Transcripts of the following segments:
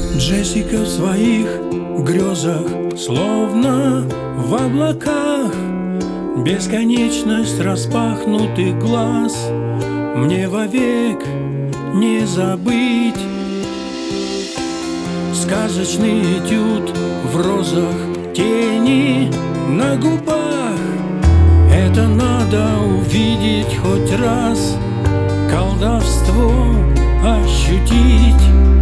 Джессика в своих грезах, словно в облаках, бесконечность распахнутых глаз мне вовек не забыть. Сказочный этюд в розах, тени на губах. Это надо увидеть хоть раз, колдовство ощутить.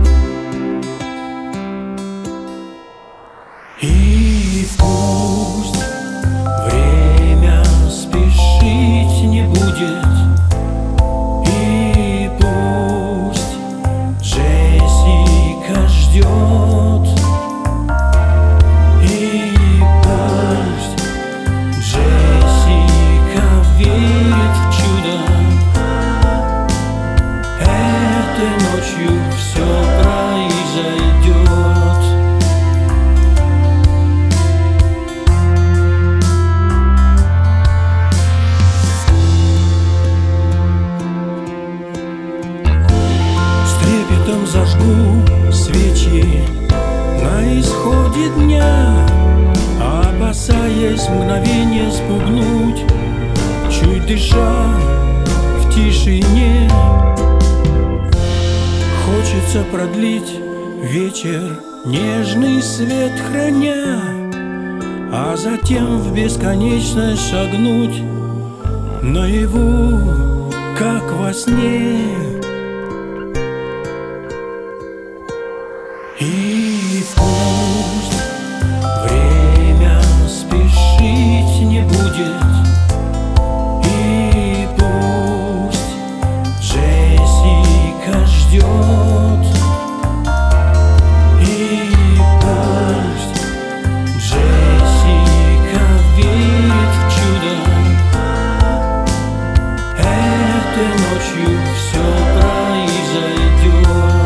И пусть время спешить не будет, и пусть Джессика ждет, и пусть Джессика верит в чудо. Этой ночью все произойдет. Зажгу свечи на исходе дня, опасаясь мгновение спугнуть, чуть дыша в тишине. Хочется продлить вечер, нежный свет храня, а затем в бесконечность шагнуть наяву, как во сне. И пусть время спешить не будет, и пусть Джессика ждет, и пусть Джессика верит в чудо. Этой ночью все произойдет.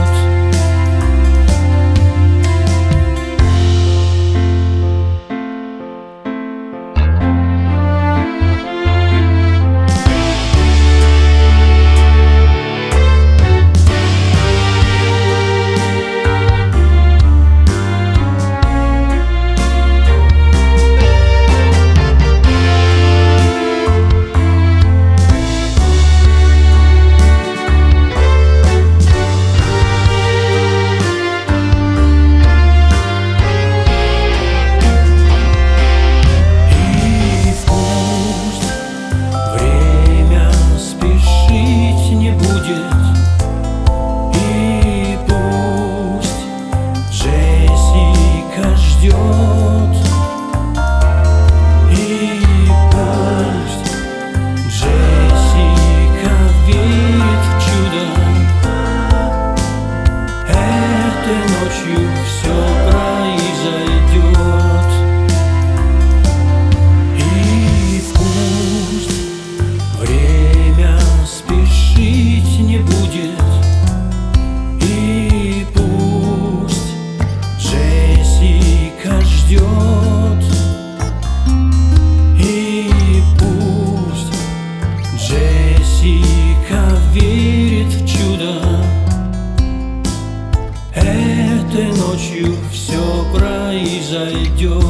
Этой ночью все произойдет.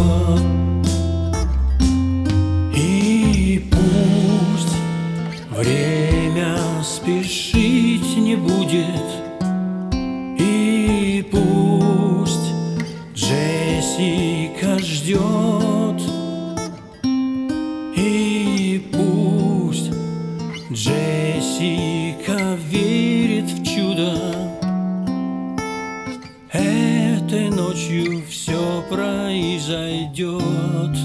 И пусть время спешить не будет, и пусть Джессика ждет, и пусть Джессика верит в чудо. Этой ночью все произойдет.